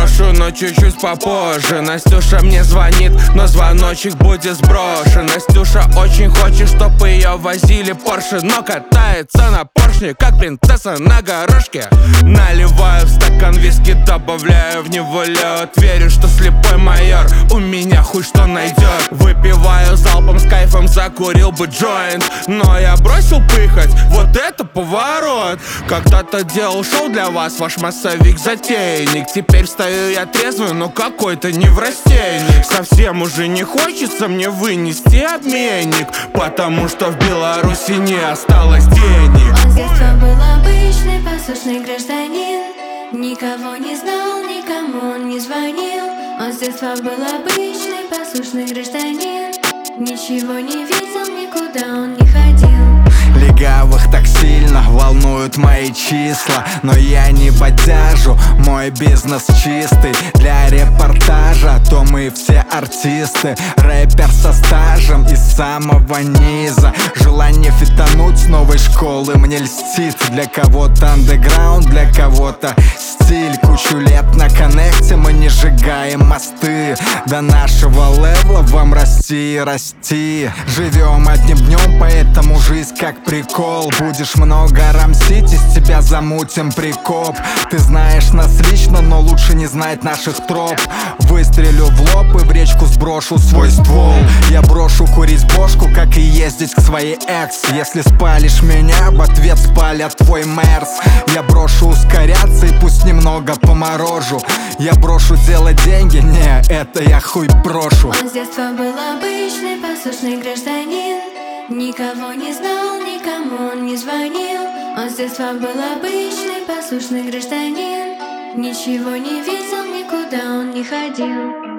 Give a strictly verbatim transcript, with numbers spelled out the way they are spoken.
брошу, но чуть-чуть попозже. Настюша мне звонит, но звоночек будет сброшен. Настюша очень хочет, чтоб ее возили Порше, но катается на поршне, как принцесса на горошке. Наливаю в стакан виски, добавляю в него лед. Верю, что слепой майор у меня хуй что найдет. Выпиваю залпом с кайфом, закурил бы джойнт, но я бросил пыхать, вот это поворот. Когда-то делал шоу для вас, ваш массовик-затейник. Теперь стою я трезвый, но какой-то неврастенник. Совсем уже не хочется мне вынести обменник, потому что в Беларуси не осталось денег. Он с детства был обычный, послушный гражданин. Никого не знал, никому он не звонил. Он с детства был обычный, послушный гражданин. Ничего не видел, никуда он не ходил. Легавых так сильно волнуют мои числа, но я не бодяжу, мой бизнес чистый. Для репортажа то мы все артисты. Рэпер со стажем из самого низа. Желание фитануть с новой школы мне льстит. Для кого-то андеграунд, для кого-то стиль. Кучу лет на коннекте мы не сжигаем мосты. До нашего левела вам расти и расти. Живем одним днем, поэтому жизнь как прикол. Будешь много рамсить, из тебя замутим прикоп. Ты знаешь нас лично, но лучше не знать наших троп. Выстрелю в лоб и в речку сброшу свой ствол. Я брошу курить бошку, как и ездить к своей экс. Если спалишь меня, в ответ спалят твой мерс. Я брошу ускоряться и пусть немного поморожу. Я брошу делать деньги, не, это я хуй брошу. Он с детства был обычный, послушный гражданин. Никого не знал, никому он не звонил. Он с детства был обычный, послушный гражданин. Ничего не видел, никуда он не ходил.